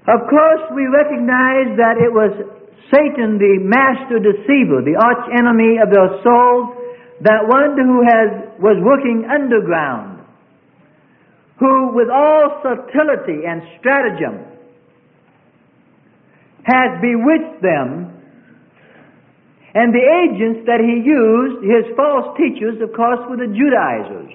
Of course, we recognize that it was Satan, the master deceiver, the arch enemy of their souls, that one who was working underground, who with all subtlety and stratagem has bewitched them, and the agents that he used, his false teachers, of course, were the Judaizers.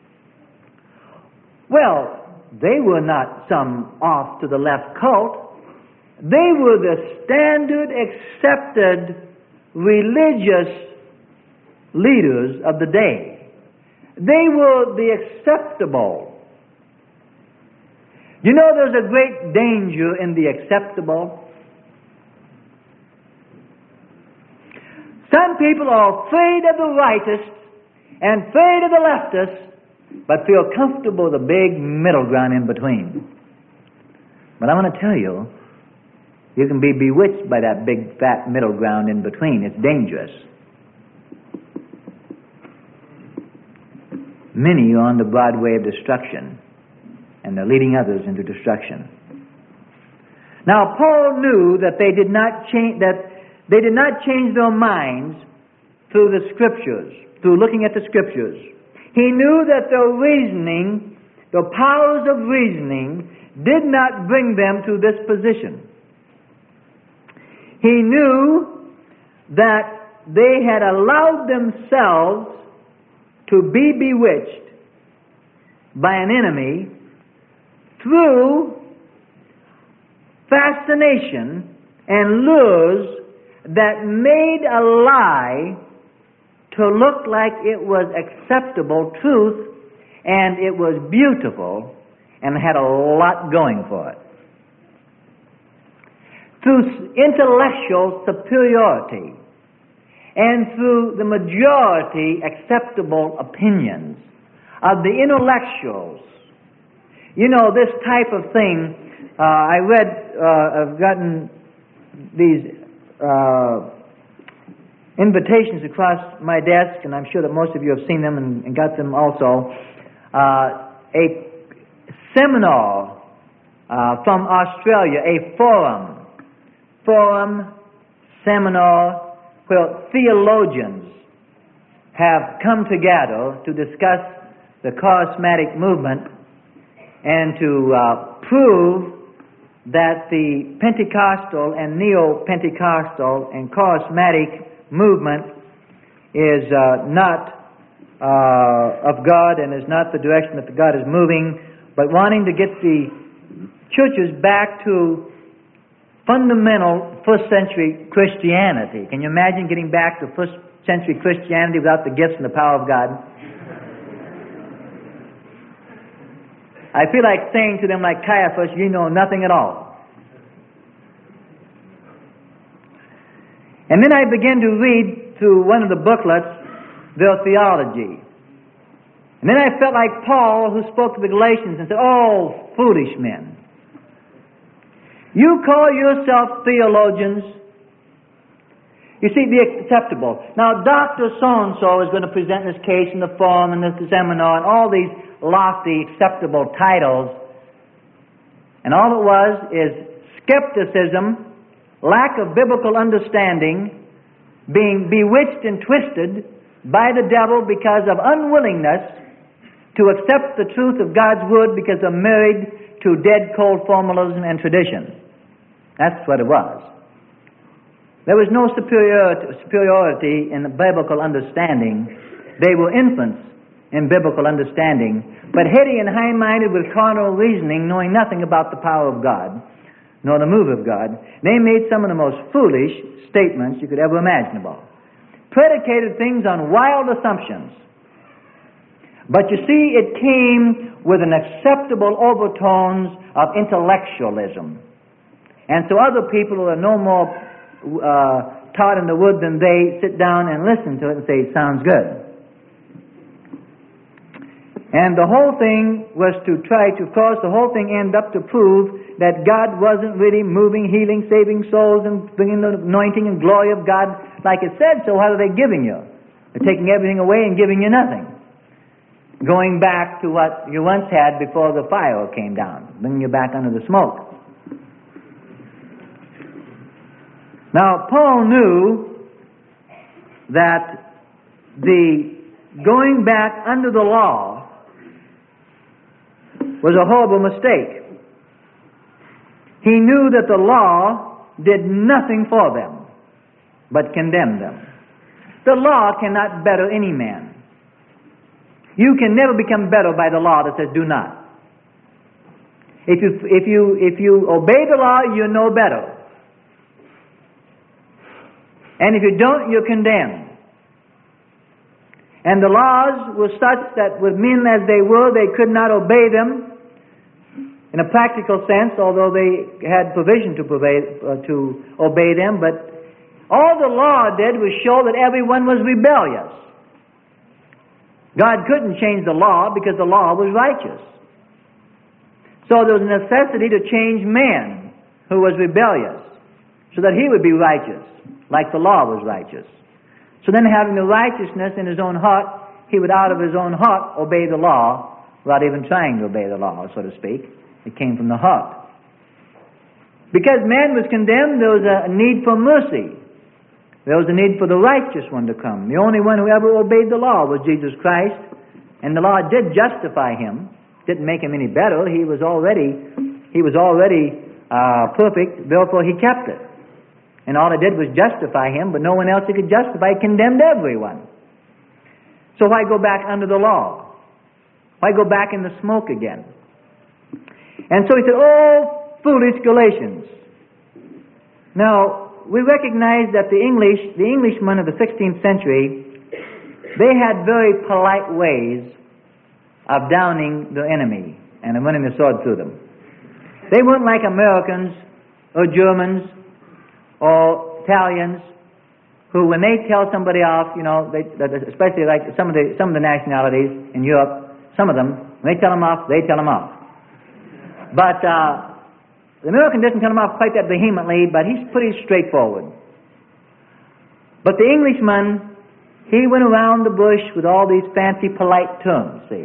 Well, they were not some off-to-the-left cult. They were the standard accepted religious leaders of the day. They were the acceptable. You know, there's a great danger in the acceptable. Some people are afraid of the rightists and afraid of the leftists, but feel comfortable with the big middle ground in between. But I want to tell you, you can be bewitched by that big fat middle ground in between. It's dangerous. Many are on the broad way of destruction, and they're leading others into destruction. Now, Paul knew that they did not change their minds through the Scriptures, through looking at the Scriptures. He knew that their reasoning, the powers of reasoning, did not bring them to this position. He knew that they had allowed themselves to be bewitched by an enemy through fascination and lures that made a lie to look like it was acceptable truth, and it was beautiful and had a lot going for it. Through intellectual superiority and through the majority acceptable opinions of the intellectuals. You know, this type of thing, I've gotten these invitations across my desk, and I'm sure that most of you have seen them and got them also. A seminar from Australia, a forum seminar where theologians have come together to discuss the charismatic movement and to prove that the Pentecostal and Neo-Pentecostal and charismatic movement is not of God and is not the direction that God is moving, but wanting to get the churches back to fundamental first century Christianity. Can you imagine getting back to first century Christianity without the gifts and the power of God? I feel like saying to them like Caiaphas, you know nothing at all. And then I began to read through one of the booklets their theology. And then I felt like Paul, who spoke to the Galatians and said, "Oh, foolish men. You call yourself theologians." You see, the acceptable. Now, Dr. So-and-so is going to present this case in the forum and this seminar and all these lofty, acceptable titles. And all it was is skepticism, lack of biblical understanding, being bewitched and twisted by the devil because of unwillingness to accept the truth of God's Word because they're married to dead, cold formalism and tradition. That's what it was. There was no superiority in the biblical understanding. They were infants in biblical understanding, but heady and high-minded with carnal reasoning, knowing nothing about the power of God, nor the move of God. They made some of the most foolish statements you could ever imagine about. Predicated things on wild assumptions. But you see, it came with an acceptable overtones of intellectualism. And so other people who are no more taught in the Word than they sit down and listen to it and say, it sounds good. And the whole thing was to try to, of course, the whole thing ended up to prove that God wasn't really moving, healing, saving souls, and bringing the anointing and glory of God like it said. So what are they giving you? They're taking everything away and giving you nothing. Going back to what you once had before the fire came down, bringing you back under the smoke. Now, Paul knew that the going back under the law was a horrible mistake. He knew that the law did nothing for them but condemn them. The law cannot better any man. You can never become better by the law that says do not. If you obey the law, you know better. And if you don't, you're condemned. And the laws were such that with men as they were, they could not obey them in a practical sense, although they had provision to obey them. But all the law did was show that everyone was rebellious. God couldn't change the law because the law was righteous. So there was a necessity to change man who was rebellious so that he would be righteous, like the law was righteous. So then, having the righteousness in his own heart, he would out of his own heart obey the law without even trying to obey the law, so to speak. It came from the heart. Because man was condemned, there was a need for mercy. There was a need for the righteous one to come. The only one who ever obeyed the law was Jesus Christ, and the law did justify him. Didn't make him any better. He was already perfect, therefore he kept it. And all it did was justify him, but no one else he could justify. It condemned everyone. So why go back under the law? Why go back in the smoke again? And so he said, "Oh, foolish Galatians." Now, we recognize that the Englishmen of the 16th century, they had very polite ways of downing the enemy and of running the sword through them. They weren't like Americans or Germans or Italians, who, when they tell somebody off, especially like some of the nationalities in Europe, some of them, when they tell them off, they tell them off. But the American doesn't tell them off quite that vehemently, but he's pretty straightforward. But the Englishman, he went around the bush with all these fancy, polite terms, see.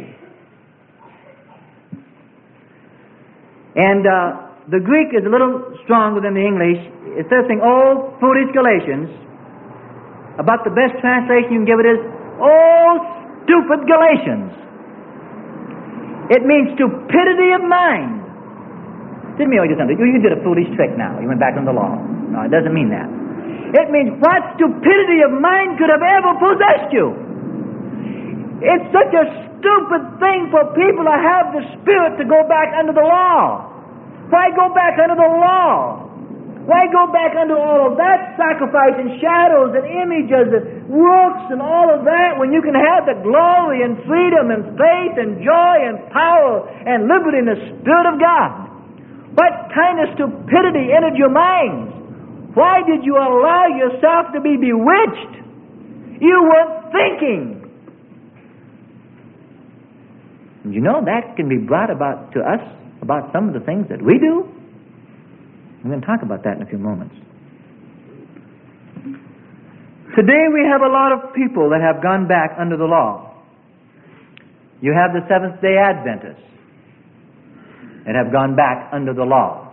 And the Greek is a little stronger than the English. It says, "Oh, foolish Galatians." About the best translation you can give it is, "Oh, stupid Galatians." It means stupidity of mind. Didn't mean you did a foolish trick now. You went back on the law. No, it doesn't mean that. It means what stupidity of mind could have ever possessed you? It's such a stupid thing for people to have the spirit to go back under the law. Why go back under the law? Why go back under all of that sacrifice and shadows and images and works and all of that when you can have the glory and freedom and faith and joy and power and liberty in the Spirit of God? What kind of stupidity entered your minds? Why did you allow yourself to be bewitched? You weren't thinking. And you know that can be brought about to us about some of the things that we do. I'm going to talk about that in a few moments. Today we have a lot of people that have gone back under the law. You have the Seventh-day Adventists that have gone back under the law.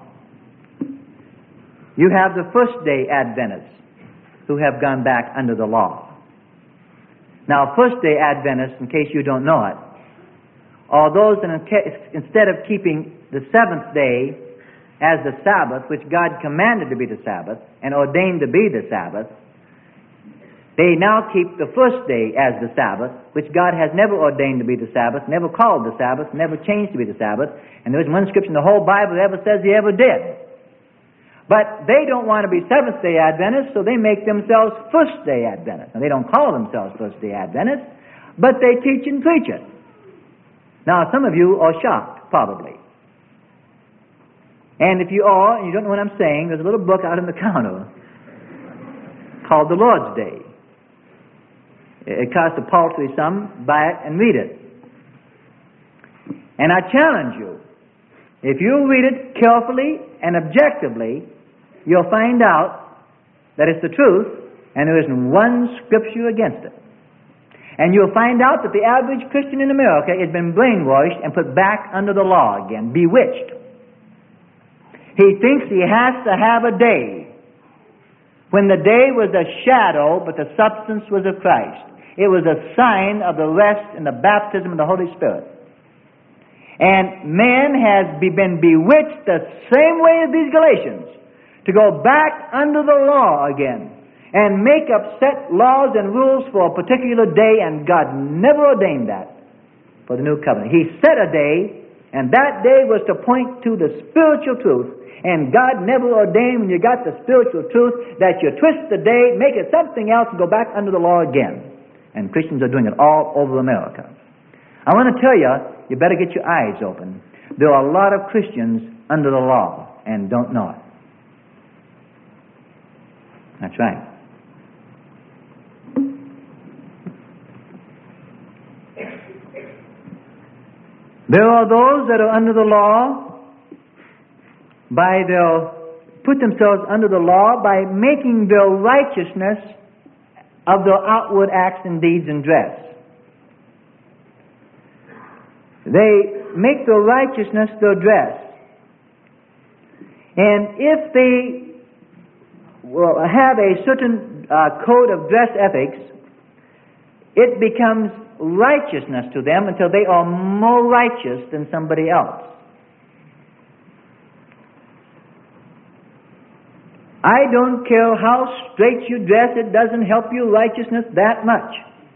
You have the First-day Adventists who have gone back under the law. Now, First-day Adventists, in case you don't know it, are those that instead of keeping the seventh day as the Sabbath, which God commanded to be the Sabbath and ordained to be the Sabbath, they now keep the first day as the Sabbath, which God has never ordained to be the Sabbath, never called the Sabbath, never changed to be the Sabbath, and there isn't one scripture in the whole Bible that ever says He ever did. But they don't want to be Seventh-day Adventists, so they make themselves First-day Adventists. Now, they don't call themselves First-day Adventists, but they teach and preach it. Now, some of you are shocked, probably. And if you are, and you don't know what I'm saying, there's a little book out on the counter called The Lord's Day. It costs a paltry sum. Buy it and read it. And I challenge you, if you read it carefully and objectively, you'll find out that it's the truth, and there isn't one scripture against it. And you'll find out that the average Christian in America has been brainwashed and put back under the law again, bewitched. He thinks he has to have a day when the day was a shadow, but the substance was of Christ. It was a sign of the rest in the baptism of the Holy Spirit. And man has been bewitched the same way as these Galatians, to go back under the law again and make up set laws and rules for a particular day, and God never ordained that for the new covenant. He set a day, and that day was to point to the spiritual truth. And God never ordained, when you got the spiritual truth, that you twist the day, make it something else, and go back under the law again. And Christians are doing it all over America. I want to tell you, you better get your eyes open. There are a lot of Christians under the law and don't know it. That's right. There are those that are under the law put themselves under the law by making their righteousness of their outward acts and deeds and dress. They make their righteousness their dress. And if they have a certain code of dress ethics, it becomes righteousness to them until they are more righteous than somebody else. I don't care how straight you dress, it doesn't help your righteousness that much.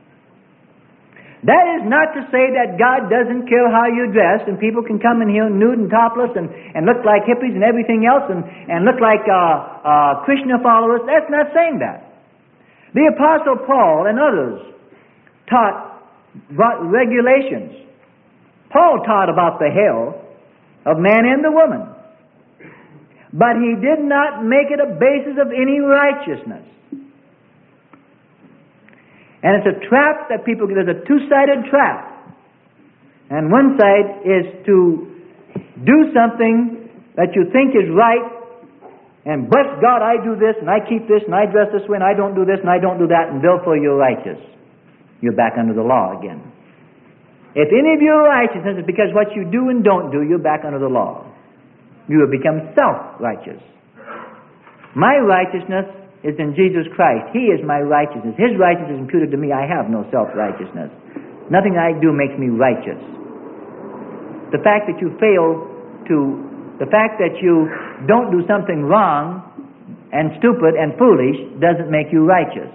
That is not to say that God doesn't care how you dress, and people can come in here nude and topless and look like hippies and everything else and look like Krishna followers. That's not saying that. The Apostle Paul and others taught regulations. Paul taught about the hell of man and the woman. But he did not make it a basis of any righteousness. And it's a trap that there's a two-sided trap. And one side is to do something that you think is right, and bless God, I do this, and I keep this, and I dress this way, and I don't do this, and I don't do that, and therefore you're righteous. You're back under the law again. If any of your righteousness is because what you do and don't do, you're back under the law. You have become self-righteous. My righteousness is in Jesus Christ. He is my righteousness. His righteousness is imputed to me. I have no self-righteousness. Nothing I do makes me righteous. The fact that you don't do something wrong and stupid and foolish doesn't make you righteous.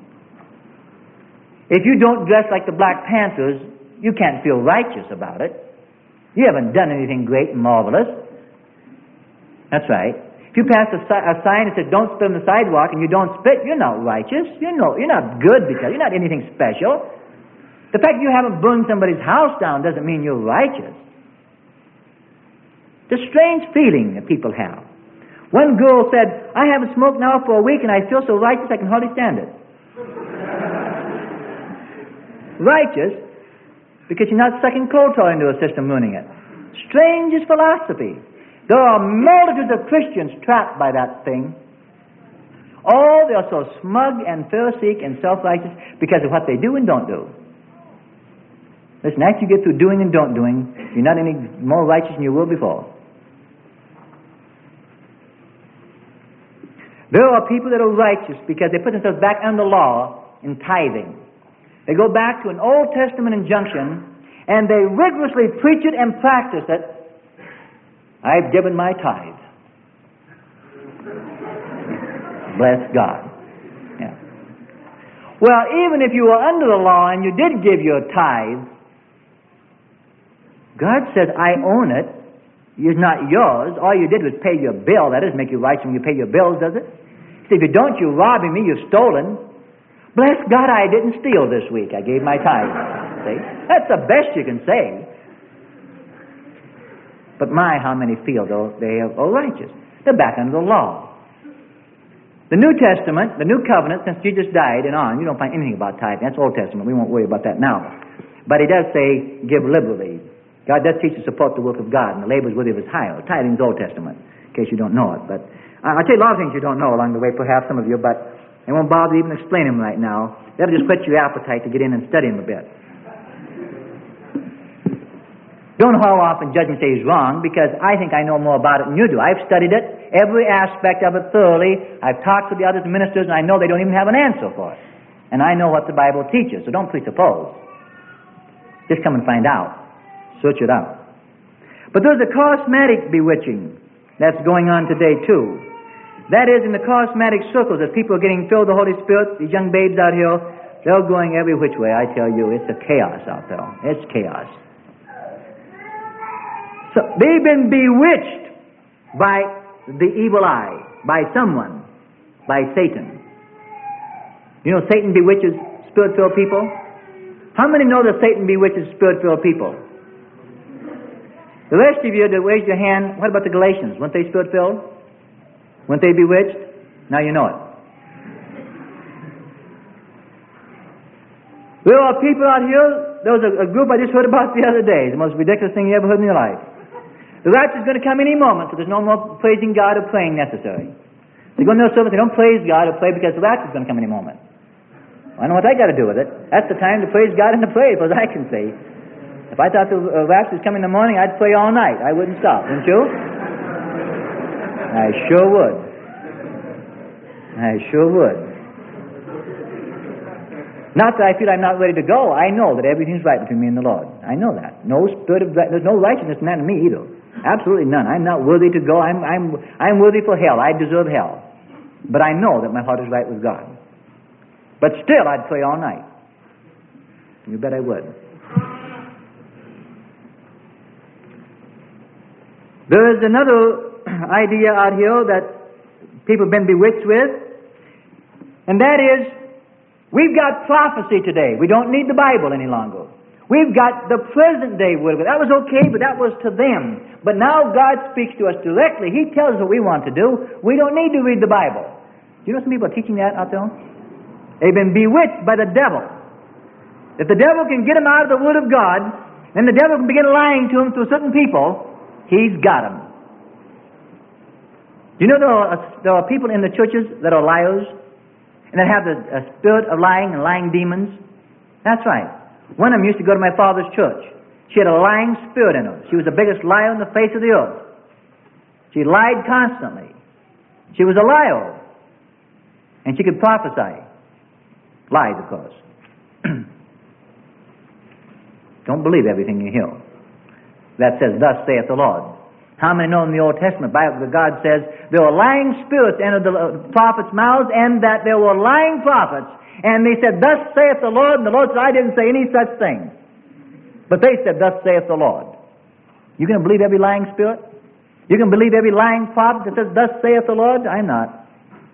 If you don't dress like the Black Panthers, you can't feel righteous about it. You haven't done anything great and marvelous. That's right. If you pass a sign that says don't spit on the sidewalk and you don't spit, you're not righteous. You're not good because you're not anything special. The fact you haven't burned somebody's house down doesn't mean you're righteous. It's a strange feeling that people have. One girl said, I haven't smoked now for a week and I feel so righteous I can hardly stand it. Righteous because you're not sucking coal tar into a system ruining it. Strangest philosophy. There are multitudes of Christians trapped by that thing. Oh, they are so smug and pharisaic and self-righteous because of what they do and don't do. Listen, after you get through doing and don't doing, you're not any more righteous than you were before. There are people that are righteous because they put themselves back under law in tithing. They go back to an Old Testament injunction and they rigorously preach it and practice it. I've given my tithe. Bless God. Yeah. Well, even if you were under the law and you did give your tithe, God says, I own it. It's not yours. All you did was pay your bill. That doesn't make you righteous when you pay your bills, does it? See, if you don't, you're robbing me, you've stolen. Bless God, I didn't steal this week. I gave my tithe. See? That's the best you can say. But my, how many feel they are righteous? They're back under the law. The New Testament, the New Covenant, since Jesus died and on, you don't find anything about tithing. That's Old Testament. We won't worry about that now. But he does say, give liberally. God does teach to support the work of God, and the labor is worthy of his hire. Tithing is Old Testament, in case you don't know it. But I'll tell you a lot of things you don't know along the way, perhaps some of you, but I won't bother even explain them right now. That'll just whet your appetite to get in and study them a bit. Don't haul off and judge and say he's wrong, because I think I know more about it than you do. I've studied it, every aspect of it thoroughly. I've talked to the other ministers, and I know they don't even have an answer for it. And I know what the Bible teaches, so don't presuppose. Just come and find out. Search it out. But there's a charismatic bewitching that's going on today too. That is, in the charismatic circles, as people are getting filled with the Holy Spirit, these young babes out here, they're going every which way. I tell you, it's a chaos out there. It's chaos. So they've been bewitched by the evil eye, by someone, by Satan. You know, Satan bewitches Spirit-filled people. How many know that Satan bewitches Spirit-filled people? The rest of you that raised your hand, what about the Galatians? Weren't they Spirit-filled? Weren't they bewitched? Now you know it. There are people out here, there was a group I just heard about the other day, the most ridiculous thing you ever heard in your life. The rapture is going to come any moment, so there's no more praising God or praying necessary. They go in their service, they don't praise God or pray because the rapture is going to come any moment. I know what I got to do with it. That's the time to praise God and to pray, as far as I can see. If I thought the rapture was coming in the morning, I'd pray all night. I wouldn't stop, wouldn't you? I sure would. I sure would. Not that I feel I'm not ready to go. I know that everything's right between me and the Lord. I know that. There's no righteousness in that in me either. Absolutely none. I'm not worthy to go. I'm worthy for hell. I deserve hell. But I know that my heart is right with God. But still, I'd pray all night. You bet I would. There is another idea out here that people have been bewitched with, and that is, we've got prophecy today. We don't need the Bible any longer. We've got the present day word. That was okay, but that was to them. But now God speaks to us directly. He tells us what we want to do. We don't need to read the Bible. Do you know some people are teaching that out there? They've been bewitched by the devil. If the devil can get them out of the Word of God, then the devil can begin lying to them through certain people. He's got them. Do you know there are people in the churches that are liars and that have the spirit of lying and lying demons? That's right. One of them used to go to my father's church. She had a lying spirit in her. She was the biggest liar on the face of the earth. She lied constantly. She was a liar. And she could prophesy. Lies, of course. Don't believe everything you hear. That says, thus saith the Lord. How many know in the Old Testament Bible that God says there were lying spirits entered the prophets' mouths, and that there were lying prophets, and they said, thus saith the Lord, and the Lord said, I didn't say any such thing. But they said, thus saith the Lord. You going to believe every lying spirit? You can believe every lying prophet that says, thus saith the Lord? I'm not.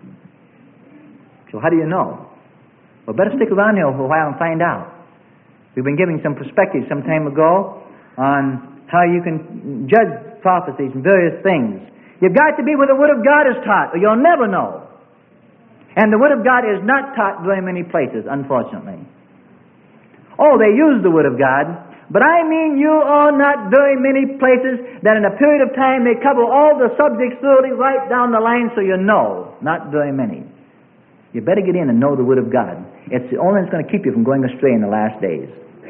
So how do you know? Well, better stick around here for a while and find out. We've been giving some perspective some time ago on how you can judge prophecies and various things. You've got to be where the Word of God is taught, or you'll never know. And the Word of God is not taught very many places, unfortunately. Oh, they use the Word of God, but I mean you are not very many places that in a period of time they cover all the subjects thoroughly right down the line so you know. Not very many. You better get in and know the Word of God. It's the only thing that's going to keep you from going astray in the last days.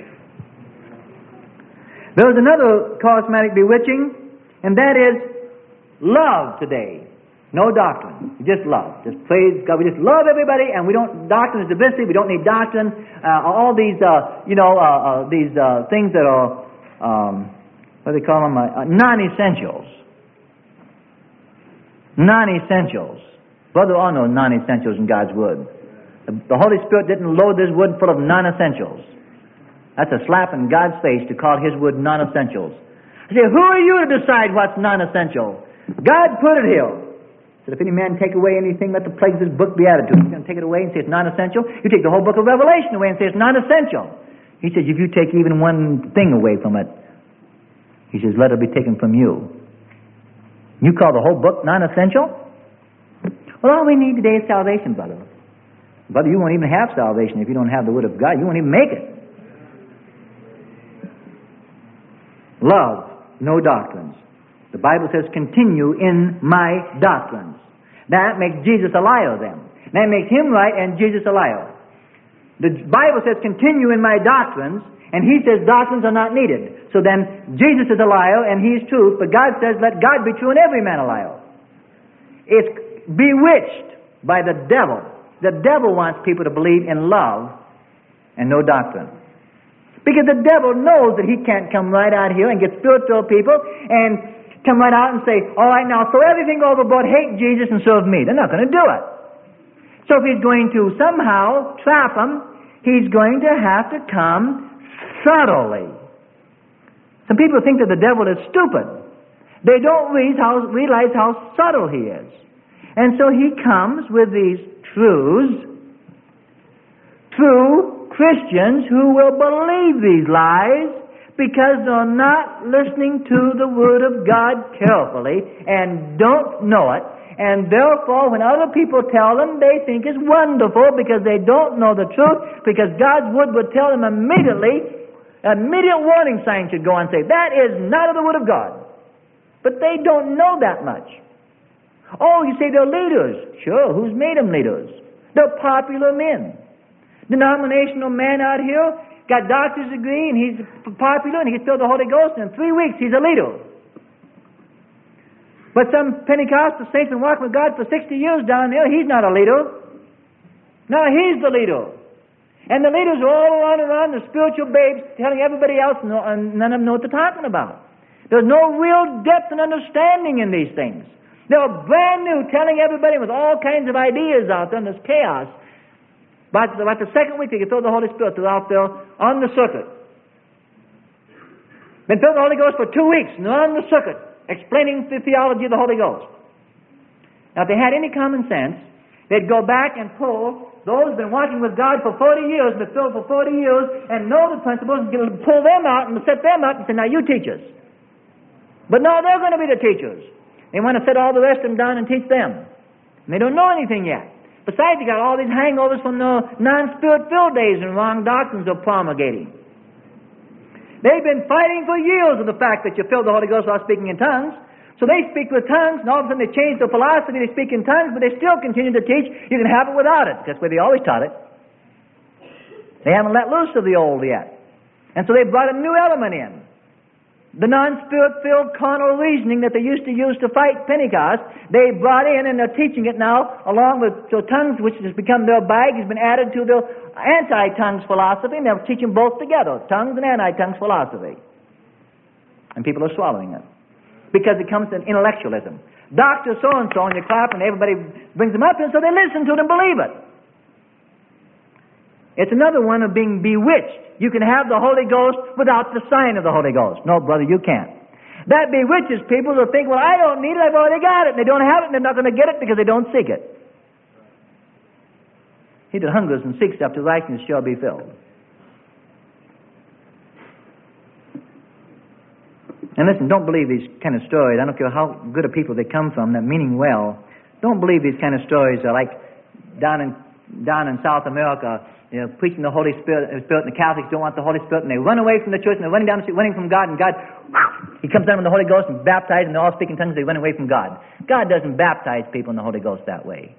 There was another charismatic bewitching, and that is love today. No doctrine. Just love. Just praise God. We just love everybody, and we don't, doctrine is divisive. We don't need doctrine. All these, these things that are, what do they call them? Non-essentials. Non-essentials. Brother, there are no non-essentials in God's Word. The Holy Spirit didn't load this Word full of non-essentials. That's a slap in God's face to call His Word non-essentials. I say, who are you to decide what's non-essential? God put it here. Said, if any man take away anything, let the plagues of this book be added to him. He's going to take it away and say it's non-essential. You take the whole book of Revelation away and say it's non-essential. He says, if you take even one thing away from it, he says, let it be taken from you. You call the whole book non-essential? Well, all we need today is salvation, brother. Brother, you won't even have salvation if you don't have the Word of God. You won't even make it. Love, no doctrines. The Bible says, continue in my doctrines. That makes Jesus a liar then. That makes Him right and Jesus a liar. The Bible says, continue in my doctrines, and He says doctrines are not needed. So then Jesus is a liar and He's truth, but God says, let God be true and every man a liar. It's bewitched by the devil. The devil wants people to believe in love and no doctrine. Because the devil knows that he can't come right out here and get spiritual people and come right out and say, all right, now throw everything overboard, hate Jesus and serve me. They're not going to do it. So if he's going to somehow trap them, he's going to have to come subtly. Some people think that the devil is stupid. They don't realize how subtle he is. And so he comes with these truths to Christians who will believe these lies because they're not listening to the Word of God carefully and don't know it. And therefore, when other people tell them, they think it's wonderful because they don't know the truth, because God's Word would tell them immediately. Immediate warning sign should go on and say, that is not of the Word of God. But they don't know that much. Oh, you say they're leaders. Sure, who's made them leaders? They're popular men. Denominational man out here, got doctor's degree, and he's popular, and he's filled with the Holy Ghost, and in 3 weeks he's a leader. But some Pentecostal saints been walking with God for 60 years down there, he's not a leader. No, he's the leader. And the leaders are all around the spiritual babes telling everybody else, and none of them know what they're talking about. There's no real depth and understanding in these things. They're brand new, telling everybody with all kinds of ideas out there, and there's chaos. But about the second week, they can throw the Holy Spirit out there on the circuit. Been filled with the Holy Ghost for 2 weeks, and they're on the circuit, explaining the theology of the Holy Ghost. Now, if they had any common sense, they'd go back and pull those who've been walking with God for 40 years, been filled for 40 years, and know the principles, and pull them out and set them up and say, now you teach us. But no, they're going to be the teachers. They want to set all the rest of them down and teach them. And they don't know anything yet. Besides, they got all these hangovers from the non-spirit-filled days and wrong doctrines they're promulgating. They've been fighting for years with the fact that you filled the Holy Ghost while speaking in tongues. So they speak with tongues, and all of a sudden they change their philosophy, they speak in tongues, but they still continue to teach you can have it without it. That's where they always taught it. They haven't let loose of the old yet. And so they brought a new element in. The non-spirit-filled carnal reasoning that they used to use to fight Pentecost, they brought in, and they're teaching it now, along with so tongues, which has become their bag, has been added to their anti-tongues philosophy, and they're teaching both together, tongues and anti-tongues philosophy. And people are swallowing it. Because it comes to intellectualism. Dr. So-and-so, and you clap, and everybody brings them up, and so they listen to it and believe it. It's another one of being bewitched. You can have the Holy Ghost without the sign of the Holy Ghost. No, brother, you can't. That bewitches people who think, well, I don't need it, I've already got it. And they don't have it, and they're not going to get it because they don't seek it. He that hungers and seeks after righteousness shall be filled. And listen, don't believe these kind of stories. I don't care how good a people they come from, that meaning well. Don't believe these kind of stories are like down in South America, preaching the Holy Spirit, and the Catholics don't want the Holy Spirit, and they run away from the church, and they're running down the street, running from God, and God, He comes down with the Holy Ghost and baptizes, and they all speak in tongues, and they run away from God. God doesn't baptize people in the Holy Ghost that way.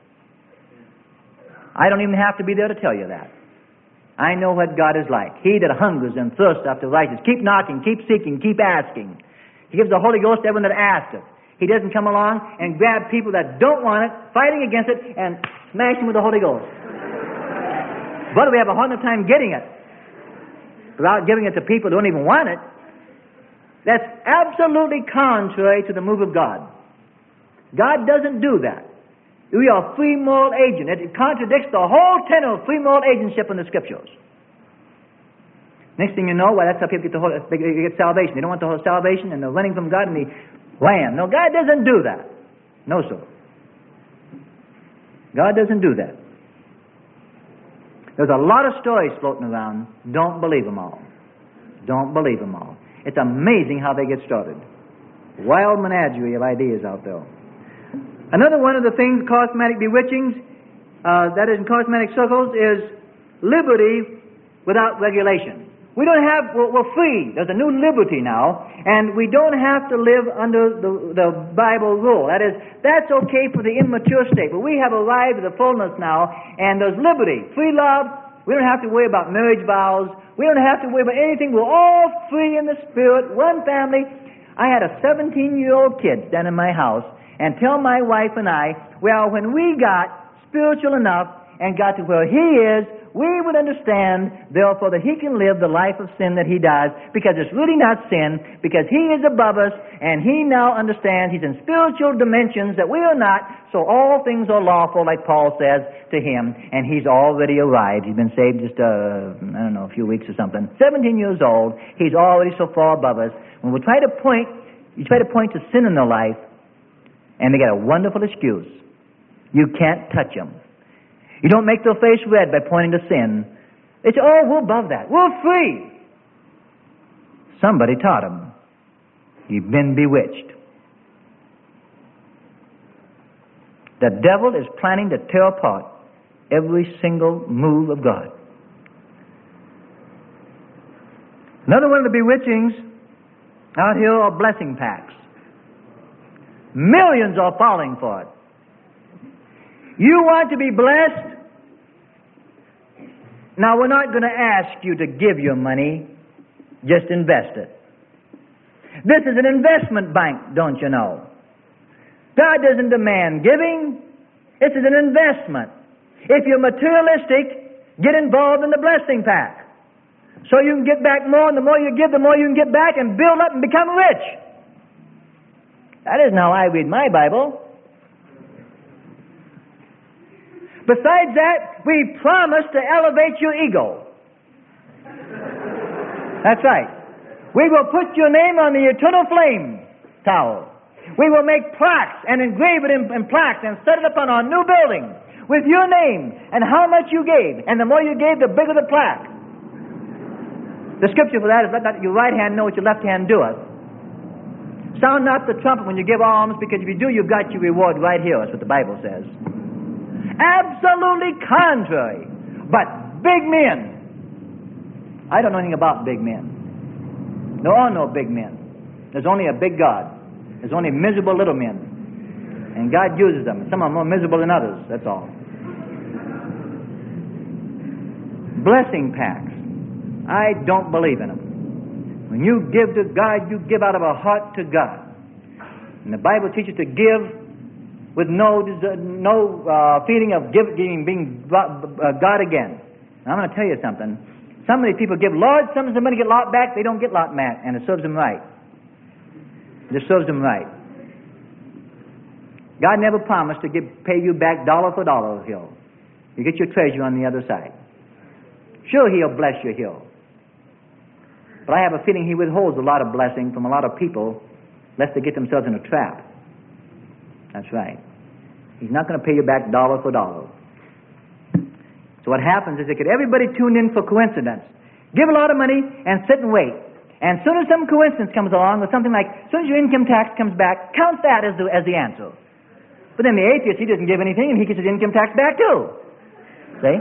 I don't even have to be there to tell you that. I know what God is like. He that hungers and thirsts after righteousness. Keep knocking, keep seeking, keep asking. He gives the Holy Ghost to everyone that asks it. He doesn't come along and grab people that don't want it, fighting against it, and smash them with the Holy Ghost. But we have a hard enough time getting it without giving it to people who don't even want it. That's absolutely contrary to the move of God. God doesn't do that. We are free moral agent. It contradicts the whole tenor of free moral agentship in the Scriptures. Next thing you know, that's how people they get salvation. They don't want the whole salvation, and they're running from God, and they wham. No, God doesn't do that. No, sir. God doesn't do that. There's a lot of stories floating around. Don't believe them all. Don't believe them all. It's amazing how they get started. Wild menagerie of ideas out there. Another one of the things, charismatic bewitchings, that is in charismatic circles, is liberty without regulation. We're free. There's a new liberty now, and we don't have to live under the Bible rule. That's okay for the immature state, but we have arrived at the fullness now, and there's liberty, free love, We don't have to worry about marriage vows. We don't have to worry about anything. We're all free in the Spirit, one family. I had a 17-year-old kid stand in my house and tell my wife and I, well, when we got spiritual enough and got to where he is, we would understand, therefore, that he can live the life of sin that he does, because it's really not sin, because he is above us, and he now understands he's in spiritual dimensions that we are not, so all things are lawful, like Paul says to him, and he's already arrived. He's been saved just, a few weeks or something. 17 years old, he's already so far above us. When we try to point, you try to point to sin in their life, and they get a wonderful excuse. You can't touch them. You don't make their face red by pointing to sin. It's, oh, we're above that. We're free. Somebody taught them. You've been bewitched. The devil is planning to tear apart every single move of God. Another one of the bewitchings out here are blessing packs. Millions are falling for it. You want to be blessed? Now, we're not going to ask you to give your money. Just invest it. This is an investment bank, don't you know? God doesn't demand giving. This is an investment. If you're materialistic, get involved in the blessing pack. So you can get back more, and the more you give, the more you can get back and build up and become rich. That isn't how I read my Bible. Besides that, we promise to elevate your ego. That's right. We will put your name on the eternal flame tower. We will make plaques and engrave it in plaques and set it up on our new building with your name and how much you gave. And the more you gave, the bigger the plaque. The scripture for that is, let not your right hand know what your left hand doeth. Sound not the trumpet when you give alms, because if you do, you've got your reward right here. That's what the Bible says. Absolutely contrary. But big men. I don't know anything about big men. There are no big men. There's only a big God. There's only miserable little men. And God uses them. Some are more miserable than others. That's all. Blessing packs. I don't believe in them. When you give to God, you give out of a heart to God. And the Bible teaches to give with no feeling of being God again. Now, I'm going to tell you something. Some of these people give, Lord, some of them get a lot back. They don't get a lot back, and it serves them right. It serves them right. God never promised to pay you back dollar for dollar here. You get your treasure on the other side. Sure, He'll bless you here. But I have a feeling He withholds a lot of blessing from a lot of people lest they get themselves in a trap. That's right. He's not going to pay you back dollar for dollar. So what happens is they get everybody tuned in for coincidence. Give a lot of money and sit and wait. And as soon as some coincidence comes along with something like, as soon as your income tax comes back, count that as the answer. But then the atheist, he doesn't give anything and he gets his income tax back too. See?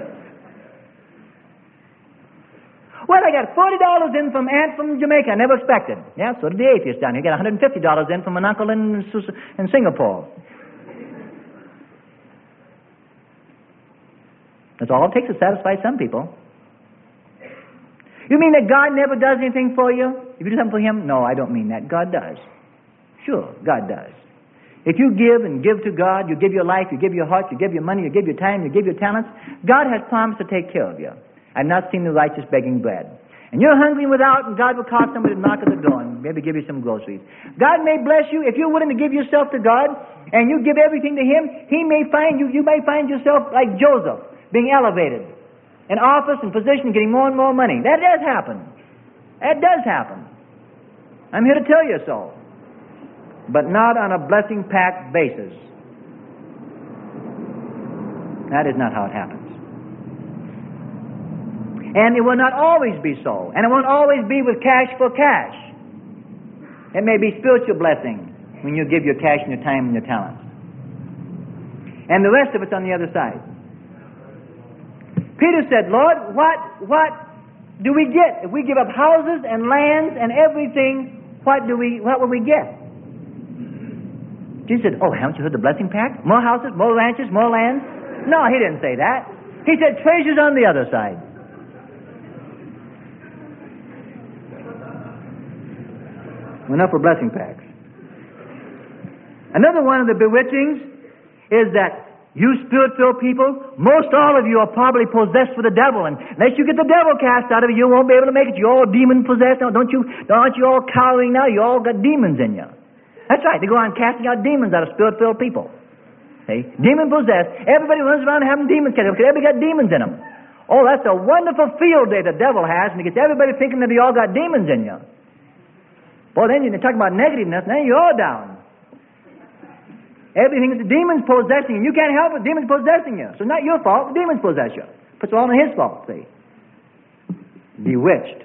Well, I got $40 in from aunt from Jamaica. I never expected. Yeah, so did the atheist down here. He got $150 in from an uncle in Singapore. That's all it takes to satisfy some people. You mean that God never does anything for you? If you do something for Him? No, I don't mean that. God does. Sure, God does. If you give and give to God, you give your life, you give your heart, you give your money, you give your time, you give your talents, God has promised to take care of you. I've not seen the righteous begging bread. And you're hungry without, and God will cause somebody to knock at the door and maybe give you some groceries. God may bless you if you're willing to give yourself to God and you give everything to Him. He may find you may find yourself like Joseph, being elevated in office and position, getting more and more money. That does happen. That does happen. I'm here to tell you so. But not on a blessing-packed basis. That is not how it happens. And it will not always be so. And it won't always be with cash for cash. It may be spiritual blessing when you give your cash and your time and your talents. And the rest of it's on the other side. Peter said, Lord, what do we get? If we give up houses and lands and everything, what will we get? Jesus said, oh, haven't you heard the blessing pact? More houses, more ranches, more lands? No, He didn't say that. He said treasures on the other side. Enough for blessing packs. Another one of the bewitchings is that you spirit-filled people, most all of you are probably possessed with the devil, and unless you get the devil cast out of you, you won't be able to make it. You're all demon-possessed now. Aren't you all cowering now? You all got demons in you. That's right. They go on casting out demons out of spirit-filled people. See? Demon-possessed. Everybody runs around having demons cast out because everybody got demons in them. Oh, that's a wonderful field day the devil has, and he gets everybody thinking that they all got demons in you. Boy, then you're talking about negativeness, now you're all down. Everything is the demons possessing you. You can't help it. Demons possessing you. So it's not your fault. The demons possess you. Puts it all on his fault, see. Bewitched.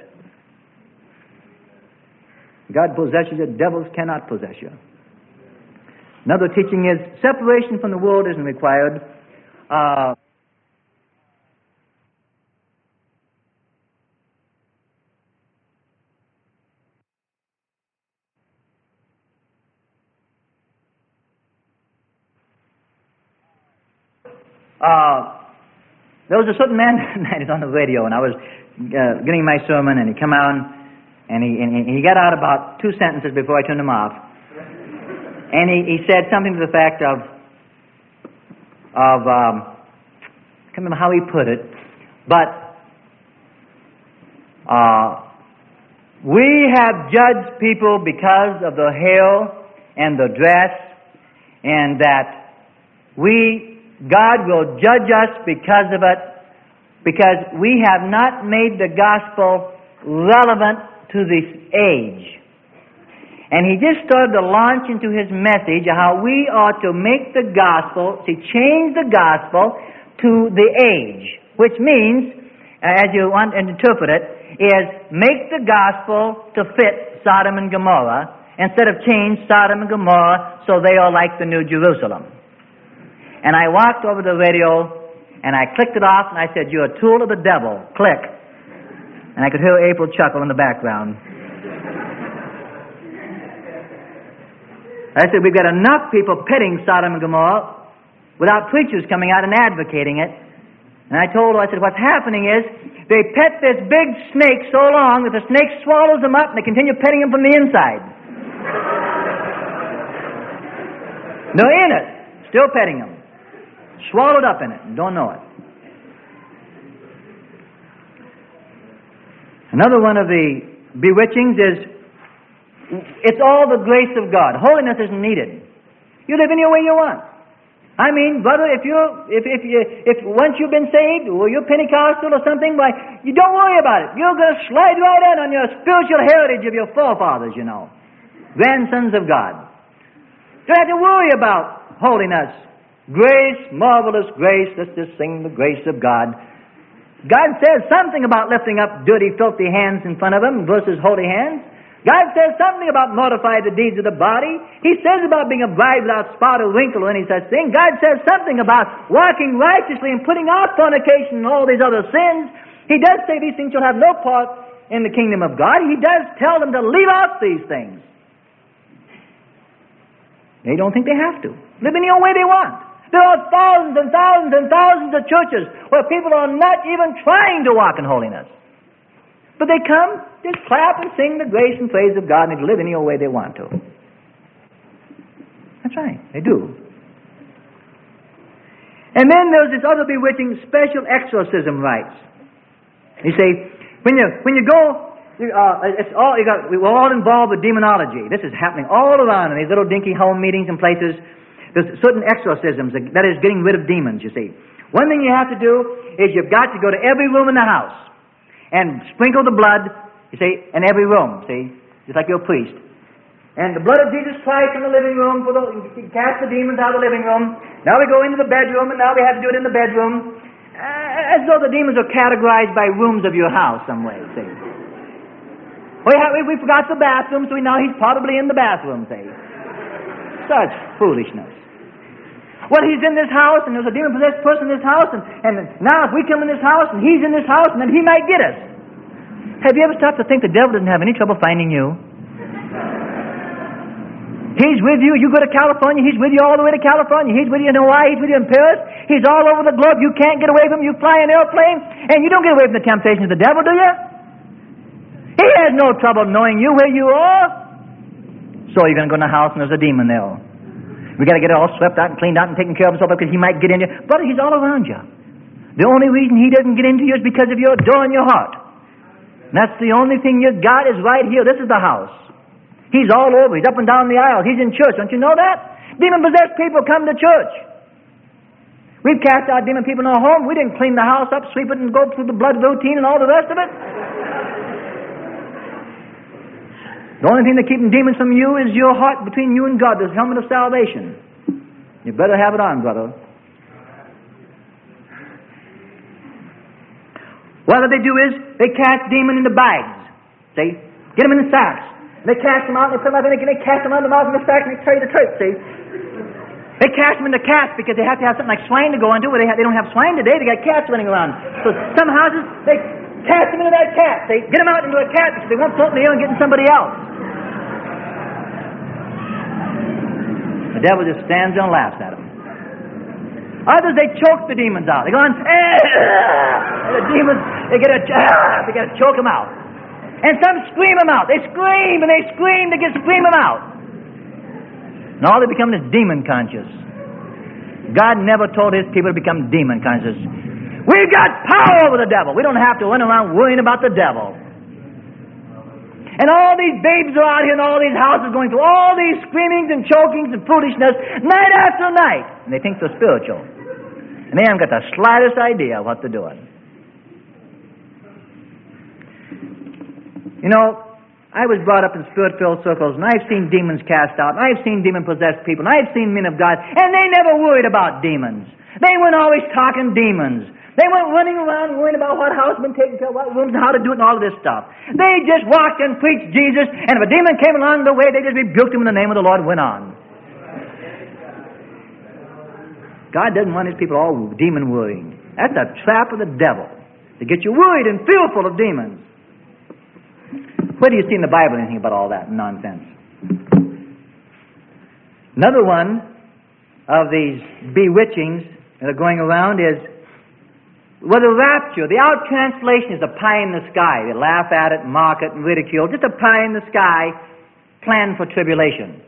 God possesses you. Devils cannot possess you. Another teaching is separation from the world isn't required. There was a certain man that is on the radio, and I was getting my sermon, and he come out, and he got out about 2 sentences before I turned him off. And he said something to the fact of I can't remember how he put it, but we have judged people because of the hair and the dress, and that God will judge us because of it, because we have not made the gospel relevant to this age. And he just started to launch into his message how we ought to make the gospel, to change the gospel to the age, which means, as you want to interpret it, is make the gospel to fit Sodom and Gomorrah instead of change Sodom and Gomorrah so they are like the New Jerusalem. And I walked over to the radio, and I clicked it off, and I said, "You're a tool of the devil." Click. And I could hear April chuckle in the background. I said, we've got enough people pitting Sodom and Gomorrah without preachers coming out and advocating it. And I told her, I said, what's happening is they pet this big snake so long that the snake swallows them up, and they continue petting them from the inside. They're in it, still petting them. Swallowed up in it and don't know it. Another one of the bewitchings is it's all the grace of God. Holiness isn't needed. You live any way you want. I mean, brother, if once you've been saved, or you're Pentecostal or something, why, you don't worry about it. You're going to slide right in on your spiritual heritage of your forefathers, you know. Grandsons of God. You don't have to worry about holiness. Grace, marvelous grace. Let's just sing the grace of God. God says something about lifting up dirty, filthy hands in front of Him versus holy hands. God says something about mortifying the deeds of the body. He says about being a bride without spot or wrinkle or any such thing. God says something about walking righteously and putting off fornication and all these other sins. He does say these things shall have no part in the kingdom of God. He does tell them to leave out these things. They don't think they have to. Live any old way they want. There are thousands and thousands and thousands of churches where people are not even trying to walk in holiness. But they come, just clap and sing the grace and praise of God, and they live any old way they want to. That's right, they do. And then there's this other bewitching special exorcism rites. You see, when you go, we're all involved with demonology. This is happening all around in these little dinky home meetings and places. There's certain exorcisms, that is getting rid of demons, you see. One thing you have to do is you've got to go to every room in the house and sprinkle the blood, you see, in every room, see, just like your priest. And the blood of Jesus Christ in the living room, cast the demons out of the living room. Now we go into the bedroom, and now we have to do it in the bedroom. As though the demons are categorized by rooms of your house some way, see. We forgot the bathroom, so now he's probably in the bathroom, see. Such foolishness. Well, he's in this house, and there's a demon-possessed person in this house, and now if we come in this house, and he's in this house, and then he might get us. Have you ever stopped to think the devil doesn't have any trouble finding you? He's with you. You go to California, he's with you all the way to California. He's with you in Hawaii, he's with you in Paris. He's all over the globe. You can't get away from him. You fly an airplane, and you don't get away from the temptations of the devil, do you? He has no trouble knowing you where you are. So you're going to go in the house and there's a demon there. We got to get it all swept out and cleaned out and taken care of himself because he might get in you. Brother, he's all around you. The only reason he doesn't get into you is because of your door and your heart. And that's the only thing you got is right here. This is the house. He's all over. He's up and down the aisle. He's in church. Don't you know that? Demon-possessed people come to church. We've cast out demon people in our home. We didn't clean the house up, sweep it, and go through the blood routine and all the rest of it. The only thing that keeping demons from you is your heart between you and God, this helmet of salvation. You better have it on, brother. What they do is they cast demons into bags. See? Get them in the sacks. They cast them out and they put them out and they cast them out of the mouth in the sack and they carry the church, see? They cast them into cats because they have to have something like swine to go into where they don't have swine today. They got cats running around. So some houses, they cast them into that cat. They get them out into a cat because they won't float in the air and get in somebody else. The devil just stands there and laughs at them. Others, they choke the demons out. They go on, the demons, they got to choke them out. And some scream them out. They scream and they scream, they just scream them out. And all they become is demon conscious. God never told His people to become demon conscious. We've got power over the devil. We don't have to run around worrying about the devil. And all these babes are out here in all these houses going through all these screamings and chokings and foolishness night after night. And they think they're spiritual. And they haven't got the slightest idea what they're doing. You know, I was brought up in spirit-filled circles, and I've seen demons cast out, and I've seen demon-possessed people, and I've seen men of God, and they never worried about demons. They weren't always talking demons. They weren't running around worrying about what house had been taken care of, what rooms, and how to do it, and all of this stuff. They just walked and preached Jesus, and if a demon came along the way, they just rebuked him in the name of the Lord and went on. God doesn't want His people all demon worrying. That's a trap of the devil, to get you worried and fearful of demons. Where do you see in the Bible anything about all that nonsense? Another one of these bewitchings that are going around is, well, the rapture, the out-translation is a pie in the sky. They laugh at it, mock it, and ridicule. Just a pie in the sky plan for tribulation.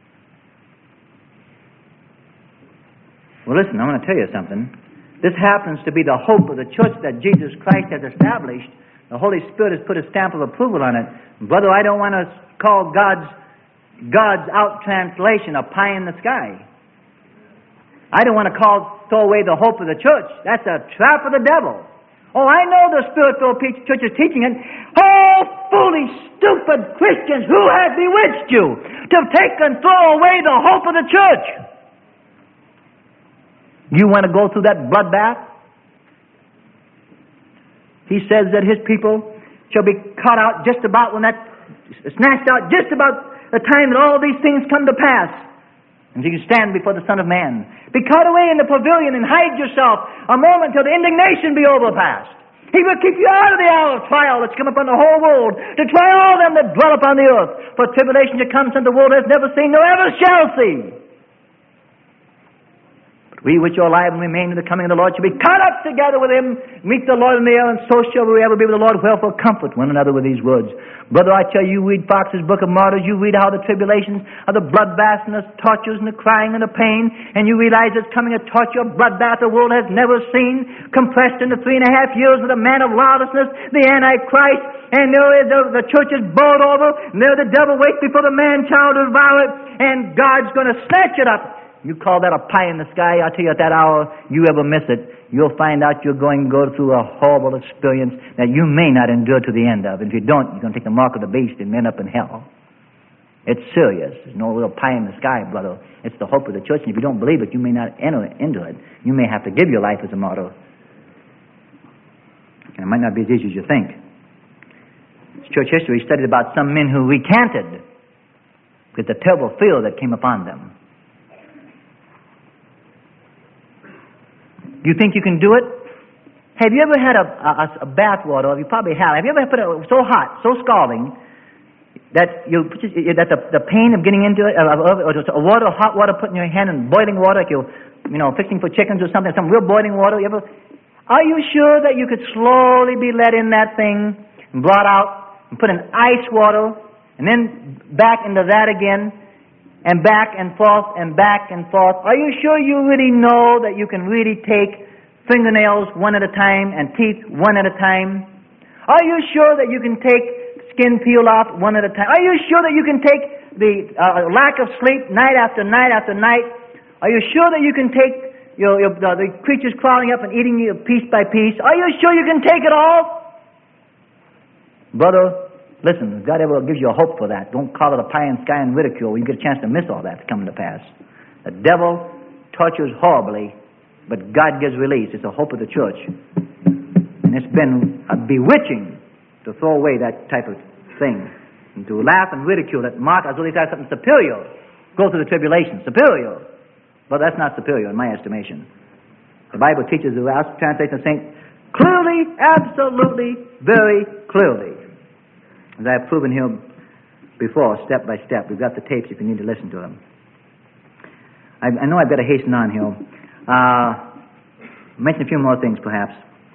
Well, listen, I'm going to tell you something. This happens to be the hope of the church that Jesus Christ has established. The Holy Spirit has put a stamp of approval on it. Brother, I don't want to call God's out-translation a pie in the sky. I don't want to throw away the hope of the church. That's a trap of the devil. Oh, I know the Spirit-filled church is teaching it. Oh, foolish, stupid Christians, who has bewitched you to take and throw away the hope of the church? You want to go through that bloodbath? He says that His people shall be caught out just about when snatched out just about the time that all these things come to pass. And you stand before the Son of Man. Be caught away in the pavilion and hide yourself a moment till the indignation be overpast. He will keep you out of the hour of trial that's come upon the whole world, to try all them that dwell upon the earth. For tribulation that comes into the world has never seen, nor ever shall see. We which are alive and remain in the coming of the Lord shall be caught up together with Him, meet the Lord in the air, and so shall we ever be with the Lord. Wherefore comfort one another with these words. Brother, I tell you, read Fox's Book of Martyrs, you read how the tribulations, of the bloodbaths and the tortures and the crying and the pain, and you realize it's coming a torture, a bloodbath the world has never seen, compressed into 3.5 years with a man of lawlessness, the Antichrist, and there the church is bowled over, and there the devil waits before the man-child to devour it, and God's going to snatch it up. You call that a pie in the sky? I'll tell you, at that hour, you ever miss it, you'll find out you're going to go through a horrible experience that you may not endure to the end of. And if you don't, you're going to take the mark of the beast and end up in hell. It's serious. There's no little pie in the sky, brother. It's the hope of the church. And if you don't believe it, you may not enter into it. You may have to give your life as a martyr. And it might not be as easy as you think. It's church history studied about some men who recanted with the terrible fear that came upon them. You think you can do it? Have you ever had a bath water? You probably have. Have you ever put it so hot, so scalding, that the pain of getting into it, or just hot water, putting your hand in boiling water, like you're fixing for chickens or something, some real boiling water? Are you sure that you could slowly be let in that thing and brought out and put in ice water and then back into that again, and back and forth and back and forth. Are you sure you really know that you can really take fingernails one at a time and teeth one at a time? Are you sure that you can take skin peel off one at a time? Are you sure that you can take the lack of sleep night after night after night? Are you sure that you can take the creatures crawling up and eating you piece by piece? Are you sure you can take it all? Brother, listen, if God ever gives you a hope for that, don't call it a pie in the sky and ridicule when you get a chance to miss all that coming to pass. The devil tortures horribly, but God gives release. It's a hope of the church. And it's been bewitching to throw away that type of thing and to laugh and ridicule it. Mark as though they thought something superior. Go through the tribulation. Superior. But that's not superior in my estimation. The Bible teaches the last translation of Saint clearly, absolutely, very clearly. As I have proven here before, step by step. We've got the tapes if you need to listen to them. I know I better hasten on here. Mention a few more things perhaps.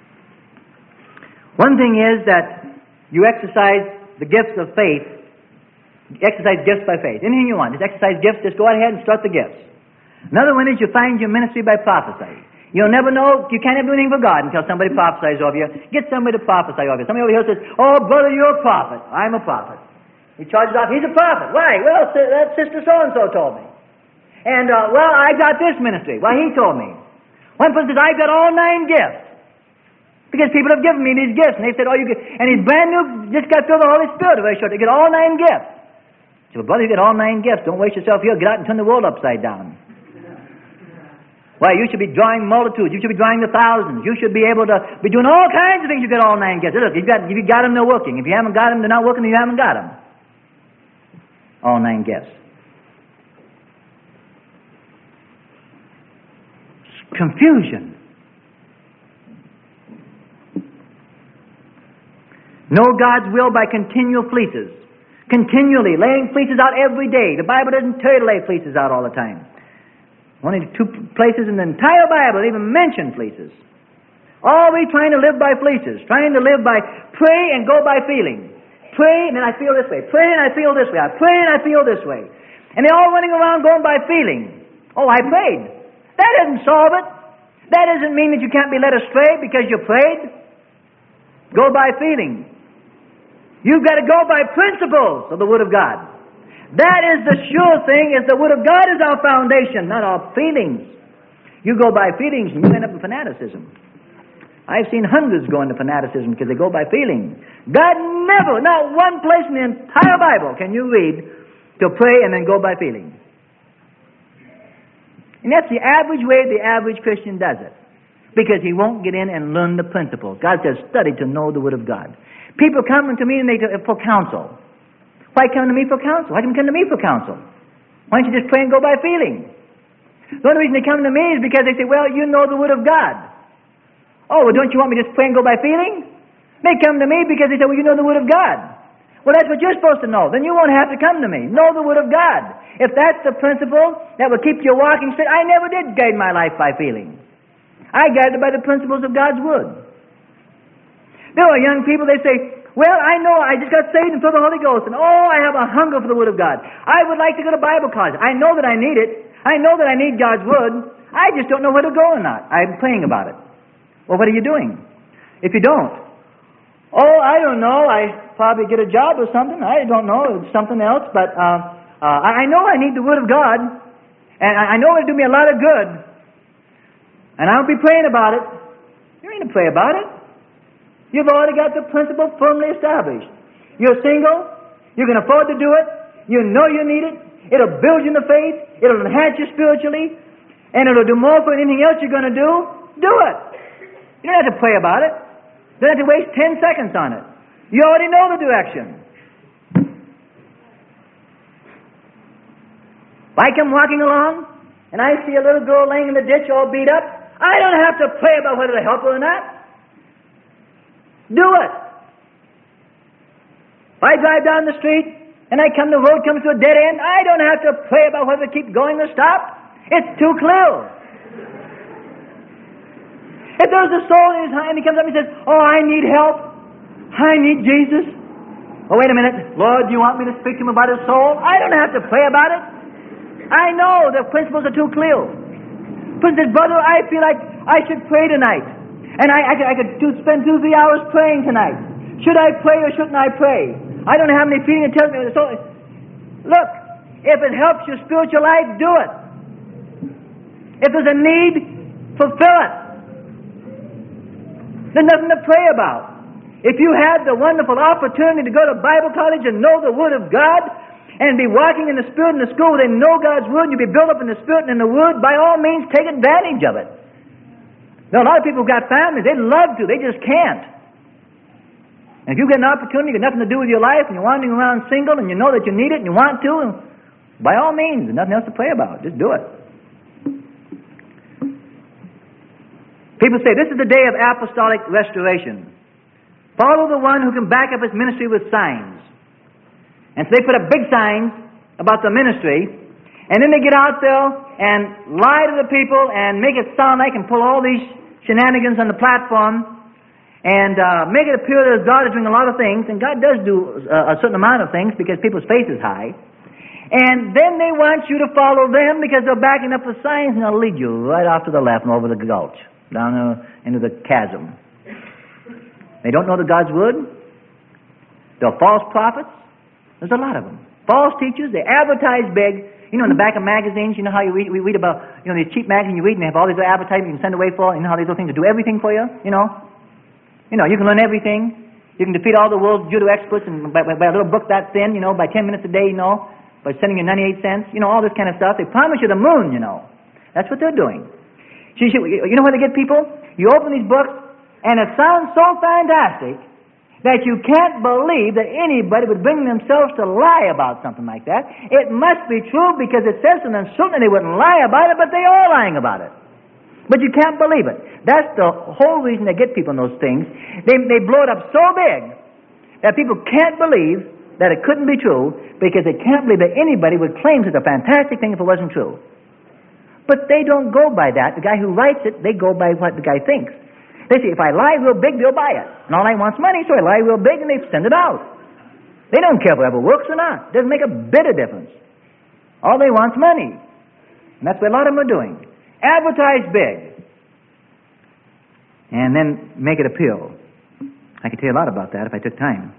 One thing is that you exercise the gifts of faith. Exercise gifts by faith. Anything you want. Just exercise gifts. Just go ahead and start the gifts. Another one is you find your ministry by prophecy. You'll never know. You can't ever do anything for God until somebody prophesies over you. Get somebody to prophesy over you. Somebody over here says, "Oh, brother, you're a prophet." I'm a prophet. He charges off. He's a prophet. Why? Well, that sister so-and-so told me. And, well, I got this ministry. Well, he told me. One person says, "I've got all 9 gifts." Because people have given me these gifts, and they said, "Oh, you get," and he's brand new, just got filled with the Holy Spirit very short. They get all 9 gifts. So, brother, you get all 9 gifts. Don't waste yourself here. Get out and turn the world upside down. Why, you should be drawing multitudes. You should be drawing the thousands. You should be able to be doing all kinds of things. You get all 9 gifts. Look, if you got them, they're working. If you haven't got them, they're not working. You haven't got them. All 9 gifts. Confusion. Know God's will by continual fleeces. Continually laying fleeces out every day. The Bible doesn't tell you to lay fleeces out all the time. Only 2 places in the entire Bible that even mention fleeces. Always trying to live by fleeces. Trying to live by pray and go by feeling. Pray and then I feel this way. Pray and I feel this way. I pray and I feel this way. And they're all running around going by feeling. Oh, I prayed. That doesn't solve it. That doesn't mean that you can't be led astray because you prayed. Go by feeling. You've got to go by principles of the Word of God. That is the sure thing, is the Word of God is our foundation, not our feelings. You go by feelings and you end up in fanaticism. I've seen hundreds go into fanaticism because they go by feeling. God never, not one place in the entire Bible can you read to pray and then go by feeling. And that's the average way the average Christian does it. Because he won't get in and learn the principles. God says, study to know the Word of God. People come to me and for counsel. Why come to me for counsel? Why do you come to me for counsel? Why don't you just pray and go by feeling? The only reason they come to me is because they say, well, you know the Word of God. Oh, well, don't you want me to just pray and go by feeling? They come to me because they say, well, you know the Word of God. Well, that's what you're supposed to know. Then you won't have to come to me. Know the Word of God. If that's the principle that will keep you walking straight, I never did guide my life by feeling. I guided by the principles of God's Word. There are young people, they say, well, I know I just got saved and filled with the Holy Ghost, and oh, I have a hunger for the Word of God. I would like to go to Bible college. I know that I need it. I know that I need God's Word. I just don't know where to go or not. I'm praying about it. Well, what are you doing? If you don't, oh, I don't know. I probably get a job or something. I don't know. It's something else, but I know I need the Word of God, and I know it'll do me a lot of good, and I'll be praying about it. You ain't to pray about it. You've already got the principle firmly established. You're single. You can afford to do it. You know you need it. It'll build you in the faith. It'll enhance you spiritually. And it'll do more for anything else you're going to do. Do it. You don't have to pray about it. You don't have to waste 10 seconds on it. You already know the direction. If I come walking along and I see a little girl laying in the ditch all beat up, I don't have to pray about whether to help her or not. Do it. If I drive down the street and the road comes to a dead end, I don't have to pray about whether to keep going or stop. It's too clear. If there's a soul in his hand and he comes up and says, oh, I need help. I need Jesus. Oh, wait a minute. Lord, do you want me to speak to him about his soul? I don't have to pray about it. I know the principles are too clear. For instance, brother, I feel like I should pray tonight. And I could spend 2-3 hours praying tonight. Should I pray or shouldn't I pray? I don't have any feeling that tells me. So, look, if it helps your spiritual life, do it. If there's a need, fulfill it. There's nothing to pray about. If you had the wonderful opportunity to go to Bible college and know the Word of God and be walking in the Spirit in the school where they know God's Word and you be built up in the Spirit and in the Word, by all means take advantage of it. Now, a lot of people who've got families, they'd love to, they just can't. And if you get an opportunity, you got nothing to do with your life and you're wandering around single and you know that you need it and you want to, by all means, there's nothing else to pray about. Just do it. People say this is the day of apostolic restoration. Follow the one who can back up his ministry with signs. And so they put up big signs about the ministry, and then they get out there and lie to the people and make it sound like and pull all these shenanigans on the platform and make it appear that God is doing a lot of things, and God does do a certain amount of things because people's faith is high. And then they want you to follow them because they're backing up with signs, and they'll lead you right off to the left and over the gulch, down into the chasm. They don't know the God's Word. They're false prophets. There's a lot of them. False teachers. They advertise big. You know, in the back of magazines, you know how we read about, you know, these cheap magazines you read and they have all these advertisements you can send away for. You know how these little things to do everything for you, you know. You know, you can learn everything. You can defeat all the world's judo experts and by a little book that thin, you know, by 10 minutes a day, you know, by sending you 98 cents, you know, all this kind of stuff. They promise you the moon, you know. That's what they're doing. You know how they get people? You open these books, and it sounds so fantastic that you can't believe that anybody would bring themselves to lie about something like that. It must be true because it says so, and certainly they wouldn't lie about it, but they are lying about it. But you can't believe it. That's the whole reason they get people in those things. They blow it up so big that people can't believe that it couldn't be true because they can't believe that anybody would claim such a fantastic thing if it wasn't true. But they don't go by that. The guy who writes it, they go by what the guy thinks. They say, if I lie real big, they'll buy it. And all I want's money, so I lie real big and they send it out. They don't care if it ever works or not. It doesn't make a bit of difference. All they want's money. And that's what a lot of them are doing. Advertise big. And then make it appeal. I could tell you a lot about that if I took time.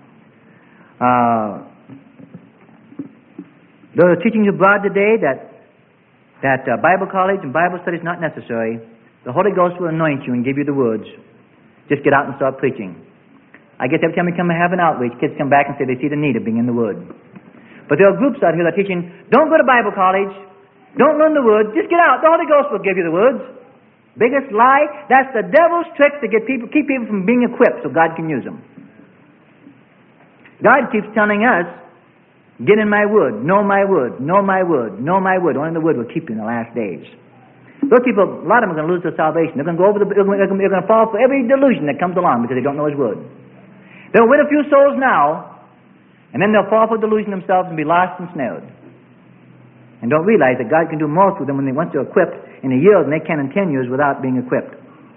There are teachings abroad today that Bible college and Bible study is not necessary. The Holy Ghost will anoint you and give you the words. Just get out and start preaching. I guess every time we come and have an outreach, kids come back and say they see the need of being in the Word. But there are groups out here that are teaching, don't go to Bible college, don't learn the Word, just get out. The Holy Ghost will give you the words. Biggest lie, that's the devil's trick to keep people from being equipped so God can use them. God keeps telling us, get in my Word, know my Word, know my Word, know my Word. Only the Word will keep you in the last days. Those people, a lot of them are going to lose their salvation. They're going to go over they're going to fall for every delusion that comes along because they don't know His Word. They'll win a few souls now, and then they'll fall for delusion themselves and be lost and snared. And don't realize that God can do more through them once they're equipped in a year than they can in 10 years without being equipped.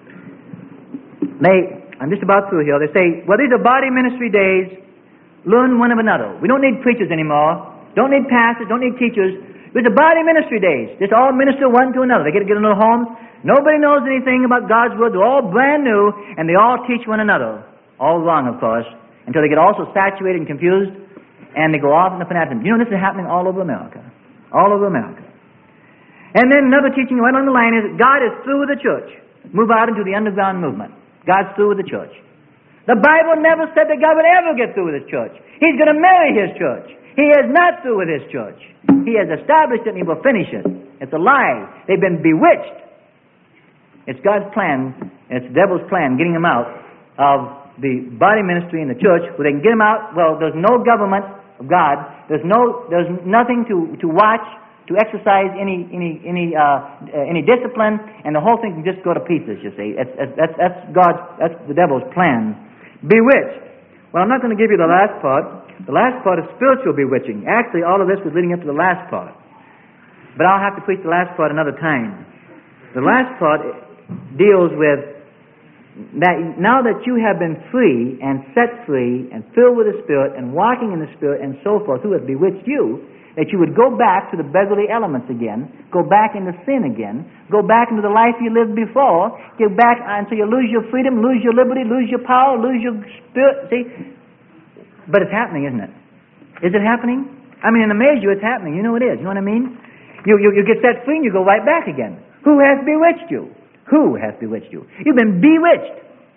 I'm just about through here. They say, well, these are body ministry days. Learn one of another. We don't need preachers anymore. Don't need pastors. Don't need teachers. It's the body ministry days. Just all minister one to another. They get in little homes. Nobody knows anything about God's Word. They're all brand new, and they all teach one another. All wrong, of course, until they get also saturated and confused, and they go off in the fanaticism. You know, this is happening all over America. All over America. And then another teaching right on the line is God is through with the church. Move out into the underground movement. God's through with the church. The Bible never said that God would ever get through with His church. He's going to marry His church. He is not through with His church. He has established it and He will finish it. It's a lie. They've been bewitched. It's God's plan, and it's the devil's plan, getting them out of the body ministry in the church. Where they can get them out, well, there's no government of God. There's nothing to watch, to exercise any discipline, and the whole thing can just go to pieces, you see. That's the devil's plan. Bewitched. Well, I'm not going to give you the last part. The last part is spiritual bewitching. Actually, all of this was leading up to the last part. But I'll have to preach the last part another time. The last part deals with that now that you have been free and set free and filled with the Spirit and walking in the Spirit and so forth, who has bewitched you, that you would go back to the beggarly elements again, go back into sin again, go back into the life you lived before, get back until you lose your freedom, lose your liberty, lose your power, lose your spirit. See? But it's happening, isn't it? Is it happening? I mean, in a measure it's happening. You know it is. You know what I mean? You get set free and you go right back again. Who has bewitched you? Who has bewitched you? You've been bewitched.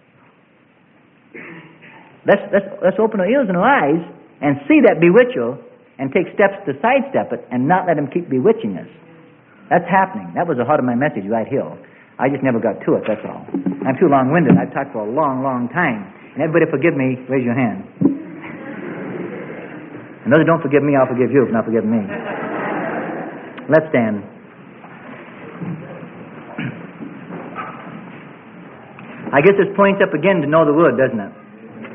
Let's open our ears and our eyes and see that bewitcher and take steps to sidestep it and not let him keep bewitching us. That's happening. That was the heart of my message right here. I just never got to it, that's all. I'm too long-winded. I've talked for a long, long time. And everybody forgive me, raise your hand. And those who don't forgive me, I'll forgive you for not forgiving me. Let's stand. I guess this points up again to know the Word, doesn't it?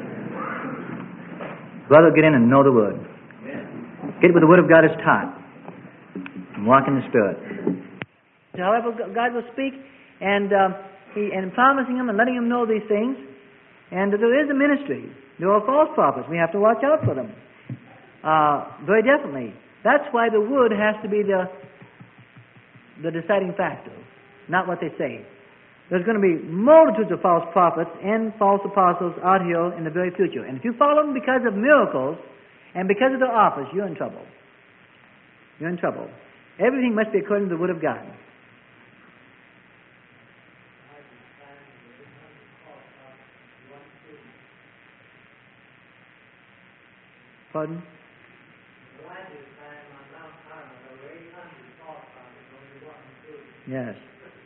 Brother, get in and know the Word. Get what the Word of God is taught. And walk in the Spirit. However, God will speak and promising him and letting him know these things. And there is a ministry. There are false prophets. We have to watch out for them. Very definitely. That's why the Word has to be the deciding factor, not what they say. There's going to be multitudes of false prophets and false apostles out here in the very future. And if you follow them because of miracles and because of their office, you're in trouble. You're in trouble. Everything must be according to the Word of God. Pardon? Yes.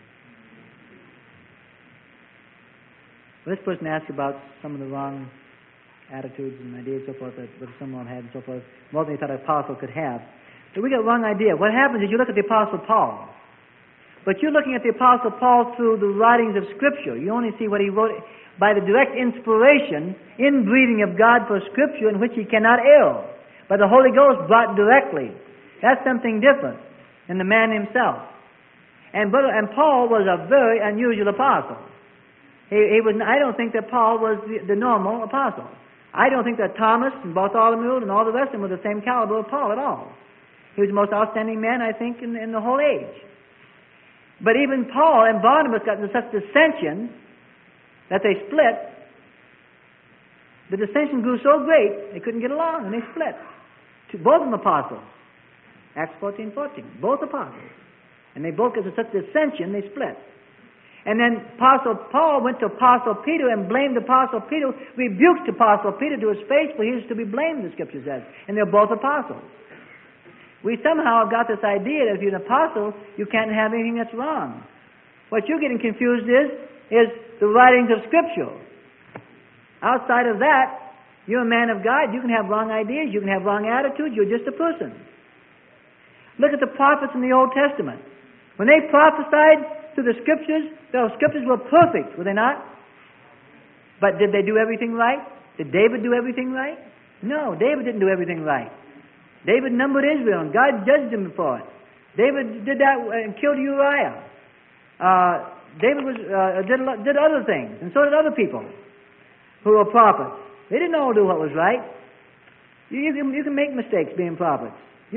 Well, this person asked about some of the wrong attitudes and ideas, so forth, that someone had, and so forth, more than he thought an apostle could have. But we got a wrong idea. What happens is you look at the Apostle Paul, but you're looking at the Apostle Paul through the writings of Scripture. You only see what he wrote by the direct inspiration, inbreathing of God for Scripture in which he cannot err, by the Holy Ghost brought directly. That's something different than the man himself. And Paul was a very unusual apostle. I don't think that Paul was the normal apostle. I don't think that Thomas and Bartholomew and all the rest of them were the same caliber of Paul at all. He was the most outstanding man, I think, in the whole age. But even Paul and Barnabas got into such dissension that they split. The dissension grew so great, they couldn't get along, and they split. Both of them apostles. Acts 14:14. Both apostles. And they both got into such dissension, they split. And then Apostle Paul went to Apostle Peter and blamed Apostle Peter, rebuked Apostle Peter to his face, for he is to be blamed, the Scripture says. And they're both apostles. We somehow have got this idea that if you're an apostle, you can't have anything that's wrong. What you're getting confused is the writings of Scripture. Outside of that, you're a man of God. You can have wrong ideas. You can have wrong attitudes. You're just a person. Look at the prophets in the Old Testament. When they prophesied through the Scriptures, those Scriptures were perfect, were they not? But did they do everything right? Did David do everything right? No, David didn't do everything right. David numbered Israel, and God judged him for it. David did that and killed Uriah. David did other things, and so did other people who were prophets. They didn't all do what was right. You can make mistakes being prophets.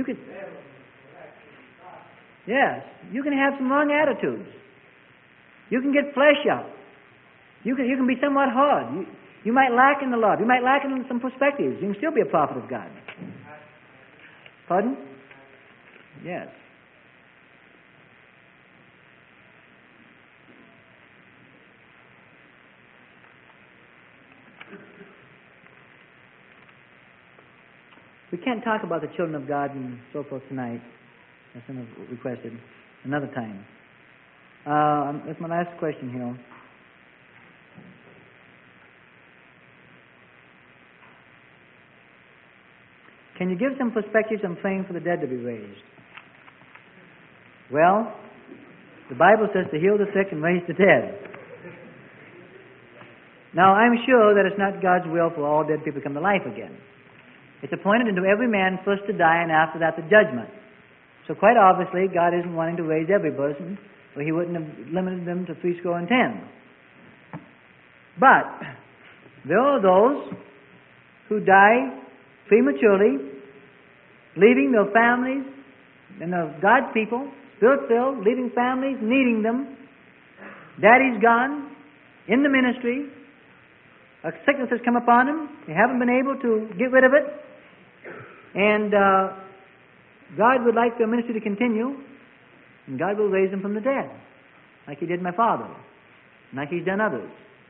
Yes, you can have some wrong attitudes. You can get flesh up. You can be somewhat hard. You might lack in the love. You might lack in some perspectives. You can still be a prophet of God. Pardon? Yes. We can't talk about the children of God and so forth tonight, as some have requested, another time. That's my last question here. Can you give some perspectives on praying for the dead to be raised? Well, the Bible says to heal the sick and raise the dead. Now, I'm sure that it's not God's will for all dead people to come to life again. It's appointed unto every man first to die, and after that the judgment. So quite obviously, God isn't wanting to raise every person, or He wouldn't have limited them to 70. But there are those who die prematurely, leaving their families and their God's people, Spirit-filled, leaving families, needing them. Daddy's gone, in the ministry. A sickness has come upon them. They haven't been able to get rid of it. And God would like their ministry to continue, and God will raise them from the dead, like He did my father, and like He's done others.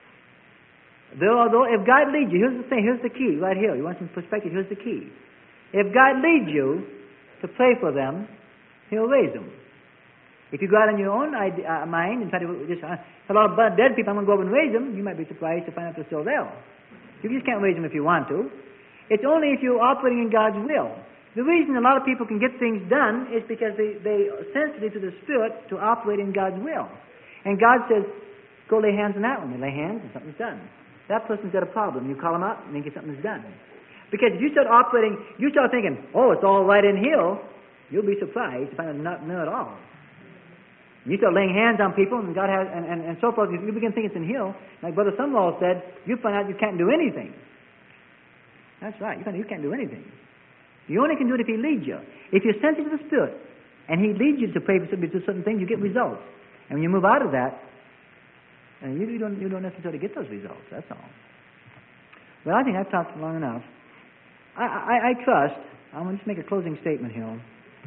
If God leads you, here's the thing, here's the key right here. You want some perspective? Here's the key. If God leads you to pray for them, He'll raise them. If you go out on your own mind and try to just, a lot of dead people, I'm going to go over and raise them, you might be surprised to find out they're still there. You just can't raise them if you want to. It's only if you're operating in God's will. The reason a lot of people can get things done is because they are sensitive to the Spirit to operate in God's will. And God says, go lay hands on that one. They lay hands and something's done. That person's got a problem. You call them up and then get something's done. Because if you start operating, you start thinking, oh, it's all right in here, you'll be surprised to find out not at all. You start laying hands on people and God has, and so forth, if you begin thinking it's in here, like Brother Sumwall said, you find out you can't do anything. That's right, you can't do anything. You only can do it if He leads you. If you're sensitive to the Spirit and He leads you to pray for certain things, you get results. And when you move out of that, and you don't necessarily get those results. That's all. Well, I think I've talked long enough. I trust. I'm going to just make a closing statement here.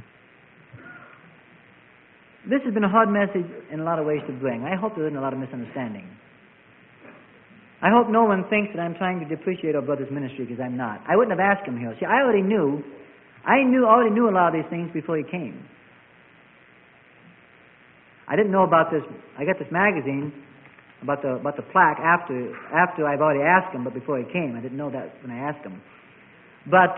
This has been a hard message in a lot of ways to bring. I hope there isn't a lot of misunderstanding. I hope no one thinks that I'm trying to depreciate our brother's ministry, because I'm not. I wouldn't have asked him here. See, I already knew a lot of these things before he came. I didn't know about this. I got this magazine about the plaque after I've already asked him, but before he came. I didn't know that when I asked him. But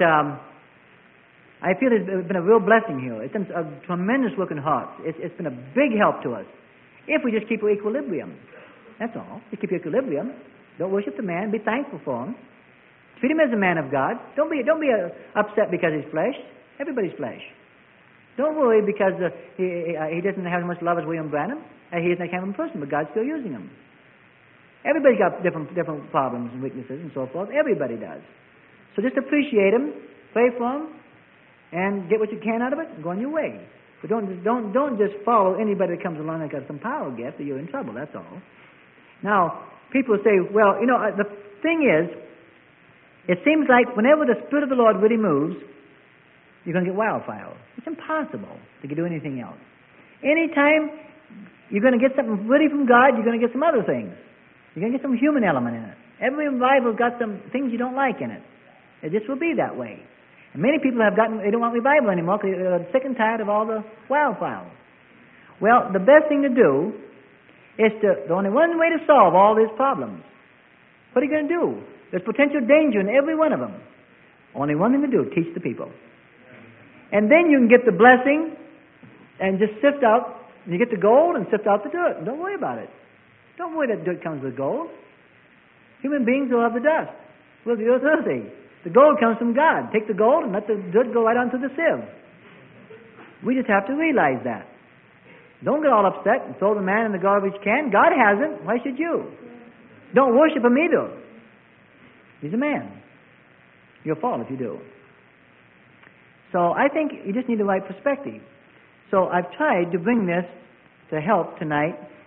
I feel it's been a real blessing here. It's been a tremendous work in hearts. It's been a big help to us if we just keep our equilibrium. That's all. Just keep your equilibrium. Don't worship the man. Be thankful for him. Treat him as a man of God. Don't be upset because he's flesh. Everybody's flesh. Don't worry because he doesn't have as much love as William Branham. He isn't that kind of a person, but God's still using him. Everybody's got different problems and weaknesses and so forth. Everybody does. So just appreciate him, pray for him, and get what you can out of it and go on your way. But don't just follow anybody that comes along that got some power gift, or you're in trouble. That's all. Now, people say, well, the thing is, it seems like whenever the Spirit of the Lord really moves, you're going to get wildfire. It's impossible to do anything else. Anytime you're going to get something really from God, you're going to get some other things. You're going to get some human element in it. Every revival's got some things you don't like in it. It just will be that way. And many people they don't want revival anymore because they're sick and tired of all the wildfire. Well, the best thing to do is the only one way to solve all these problems. What are you going to do? There's potential danger in every one of them. Only one thing to do, teach the people. And then you can get the blessing and just sift out, and you get the gold and sift out the dirt. Don't worry about it. Don't worry that dirt comes with gold. Human beings will have the dust. Will be earthy. The gold comes from God. Take the gold and let the dirt go right onto the sieve. We just have to realize that. Don't get all upset and throw the man in the garbage can. God hasn't. Why should you? Don't worship him either. He's a man. You'll fall if you do. So I think you just need the right perspective. So I've tried to bring this to help tonight